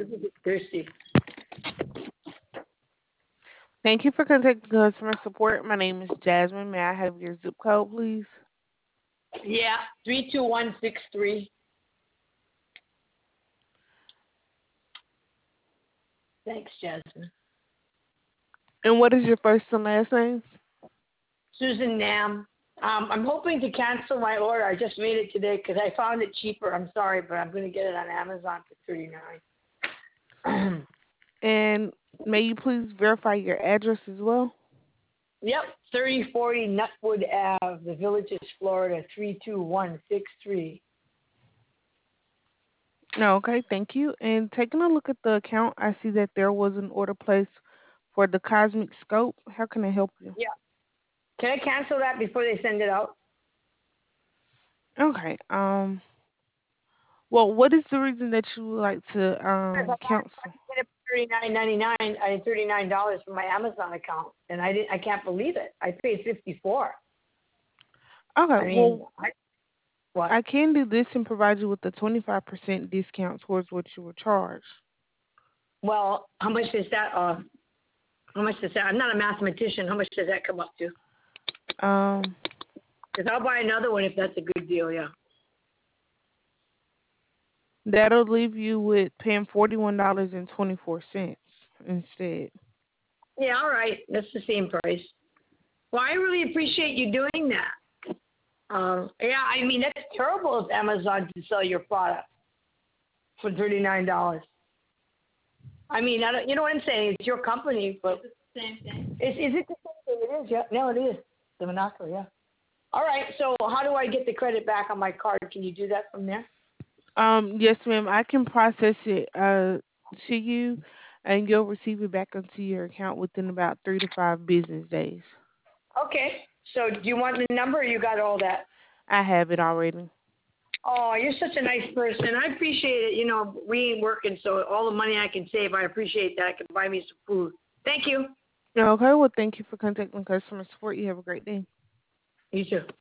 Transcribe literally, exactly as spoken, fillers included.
Thirsty. Thank you for contacting customer support. My name is Jasmine. May I have your zip code, please? Yeah, three two one six three. Thanks, Jasmine. And what is your first and last name? Susan Nam. Um, I'm hoping to cancel my order. I just made it today because I found it cheaper. I'm sorry, but I'm going to get it on Amazon for thirty nine. And may you please verify your address as well? Yep, thirty forty Nutwood Ave, The Villages, Florida three two one six three. No, okay, thank you. And taking a look at the account, I see that there was an order placed for the Cosmic Scope. How can I help you? Yeah. Can I cancel that before they send it out? Okay. Um. Well, what is the reason that you would like to If I um got cancel? it for thirty nine ninety nine, I had thirty nine dollars from my Amazon account, and I didn't. I can't believe it. I paid fifty four. Okay. I mean, Well, I, what? I can do this and provide you with a twenty-five percent discount towards what you were charged. Well, how much is that? Uh, how much does that? I'm not a mathematician. How much does that come up to? Um, Because I'll buy another one if that's a good deal. Yeah. that'll leave you with paying forty-one dollars and twenty-four cents instead. Yeah. All right. That's the same price. Well, I really appreciate you doing that. Um, yeah, I mean that's terrible of Amazon to sell your product for thirty nine dollars. I mean, I don't, you know what I'm saying? It's your company, but it's the same thing. Is, is it the same thing? It is. Yeah. No, it is. The monopoly. Yeah. All right. So how do I get the credit back on my card? Can you do that from there? Um, yes, ma'am. I can process it uh to you, and you'll receive it back onto your account within about three to five business days. Okay. So do you want the number or you got all that? I have it already. Oh, you're such a nice person. I appreciate it. You know, we ain't working, so all the money I can save, I appreciate that. I can buy me some food. Thank you. Okay. Well, thank you for contacting customer support. You have a great day. You too.